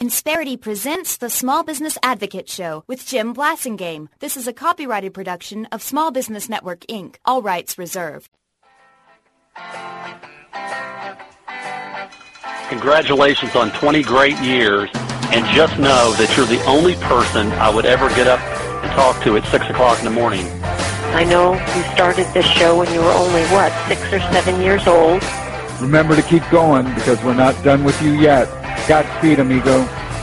Insperity presents the Small Business Advocate Show with Jim Blasingame. This is a copyrighted production of Small Business Network, Inc. All rights reserved. Congratulations on 20 great years, and just know that you're the only person I would ever get up and talk to at 6 o'clock in the morning. I know you started this show when you were only, 6 or 7 years old? Remember to keep going, because we're not done with you yet. Godspeed, amigo.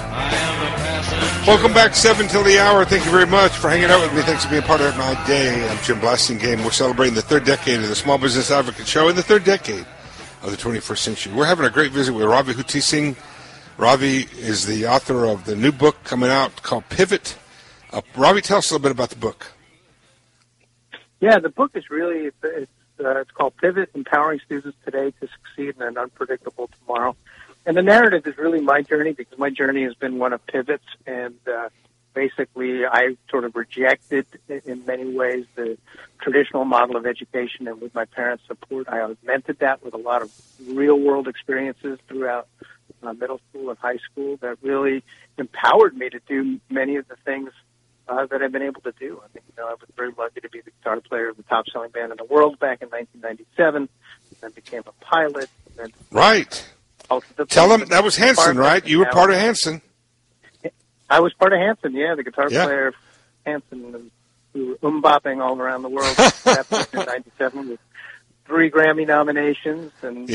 Welcome back, 7 till the hour. Thank you very much for hanging out with me. Thanks for being part of my day. I'm Jim Blasingame. We're celebrating the third decade of the Small Business Advocate Show and the third decade of the 21st century. We're having a great visit with Ravi Huthi Singh. Ravi is the author of the new book coming out called Pivot. Ravi, tell us a little bit about the book. Yeah, the book is really, it's called Pivot, Empowering Students Today to Succeed in an Unpredictable Tomorrow. And the narrative is really my journey, because my journey has been one of pivots, and basically I sort of rejected, in many ways, the traditional model of education, and with my parents' support, I augmented that with a lot of real-world experiences throughout middle school and high school that really empowered me to do many of the things that I've been able to do. I think, I was very lucky to be the guitar player of the top-selling band in the world back in 1997, then became a pilot. And right. Tell them, that was Hanson, right? You were part of Hanson. I was part of Hanson, yeah, the guitar player of Hanson, who were bopping all around the world in 97 with 3 Grammy nominations, and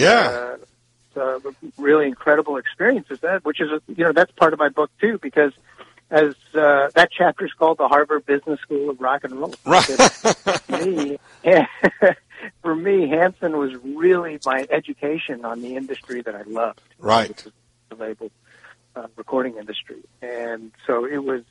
really incredible experiences. Which is, that's part of my book too, because as that chapter is called The Harvard Business School of Rock and Roll. Right. For me, Hanson was really my education on the industry that I loved. Right. Which is the label recording industry. And so it was,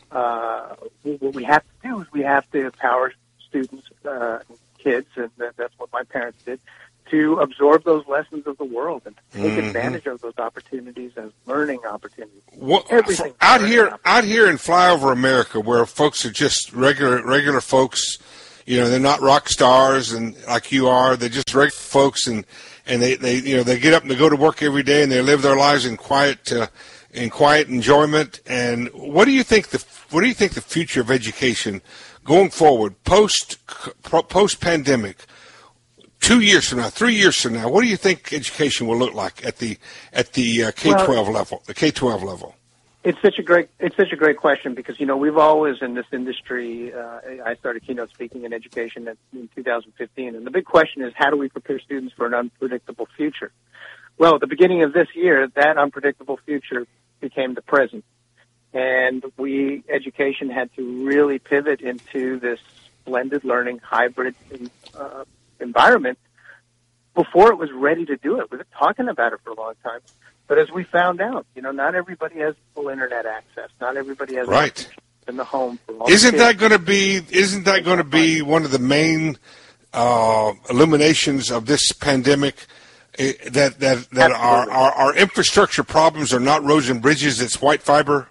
what we have to do is we have to empower students, kids, and that's what my parents did, to absorb those lessons of the world and to take advantage of those opportunities as learning opportunities. Well, out here in Flyover America, where folks are just regular folks, they're not rock stars and like you are. They're just regular folks, and they get up and they go to work every day and they live their lives in quiet enjoyment. And what do you think the future of education going forward, post pandemic? 2 years from now, 3 years from now, what do you think education will look like at the K-12 level? The K-12 level. It's such a great question, because we've always in this industry. I started keynote speaking in education in 2015, and the big question is, how do we prepare students for an unpredictable future? Well, at the beginning of this year, that unpredictable future became the present, and education had to really pivot into this blended learning hybrid environment before it was ready to do it. We've been talking about it for a long time, but as we found out, not everybody has full internet access. Not everybody has access in the home. Isn't that going to be one of the main illuminations of this pandemic? That our infrastructure problems are not roads and bridges; it's white fiber.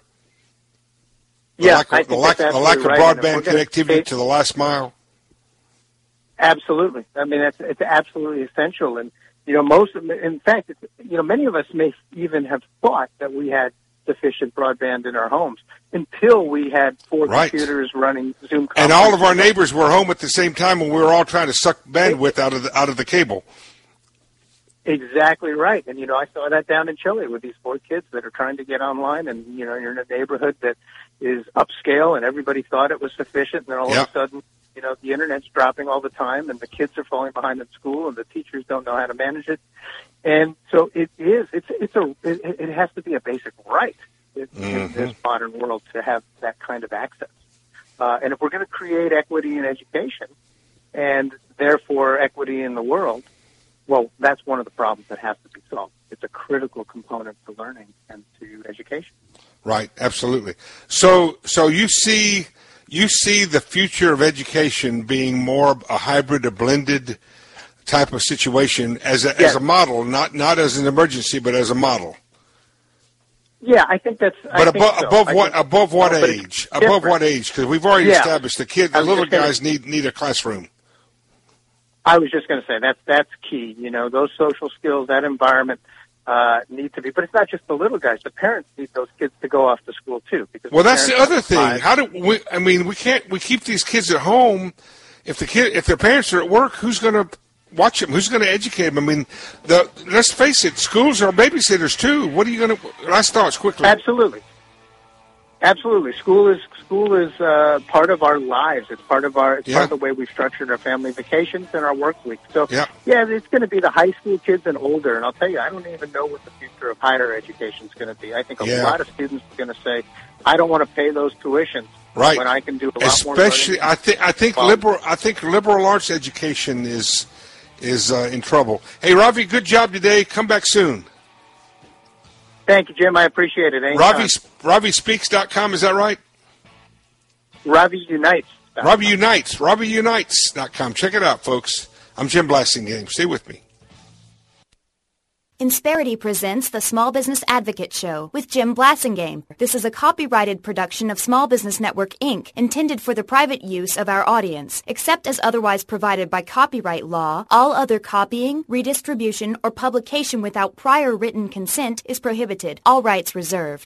The lack of broadband connectivity to the last mile. Absolutely. I mean, it's absolutely essential. And, many of us may even have thought that we had sufficient broadband in our homes until we had 4 computers running Zoom. And all of our neighbors were home at the same time, and we were all trying to suck bandwidth out of the cable. Exactly right. And, I saw that down in Chile with these 4 kids that are trying to get online, and, you're in a neighborhood that is upscale and everybody thought it was sufficient, and then all of a sudden, the internet's dropping all the time, and the kids are falling behind in school, and the teachers don't know how to manage it. And so it has to be a basic right in this modern world to have that kind of access. And if we're going to create equity in education, and therefore equity in the world, well, that's one of the problems that has to be solved. It's a critical component to learning and to education. Right, absolutely. So you see the future of education being more a hybrid, a blended type of situation as a model, not as an emergency, but as a model. Yeah, I think that's. But above what age? Above what age? Because we've already established the little guys need a classroom. I was just going to say that's key. Those social skills, that environment. need to be. But it's not just the little guys. The parents need those kids to go off to school too. Because well, that's the other thing. How do we? I mean, we keep these kids at home. If their parents are at work, who's going to watch them? Who's going to educate them? I mean, let's face it, schools are babysitters too. What are you going to? Last thoughts quickly. Absolutely. School is part of our lives. It's part of part of the way we've structured our family vacations and our work week. So it's going to be the high school kids and older. And I'll tell you, I don't even know what the future of higher education is going to be. I think a lot of students are going to say, I don't want to pay those tuitions. Right. When I can do a lot more. Especially, I think liberal arts education is in trouble. Hey, Ravi, good job today. Come back soon. Thank you, Jim. I appreciate it. RaviSpeaks.com, is that right? Ravi Unites. RaviUnites.com. Check it out, folks. I'm Jim Blasingame. Stay with me. Insperity presents the Small Business Advocate Show with Jim Blasingame. This is a copyrighted production of Small Business Network, Inc., intended for the private use of our audience. Except as otherwise provided by copyright law, all other copying, redistribution, or publication without prior written consent is prohibited. All rights reserved.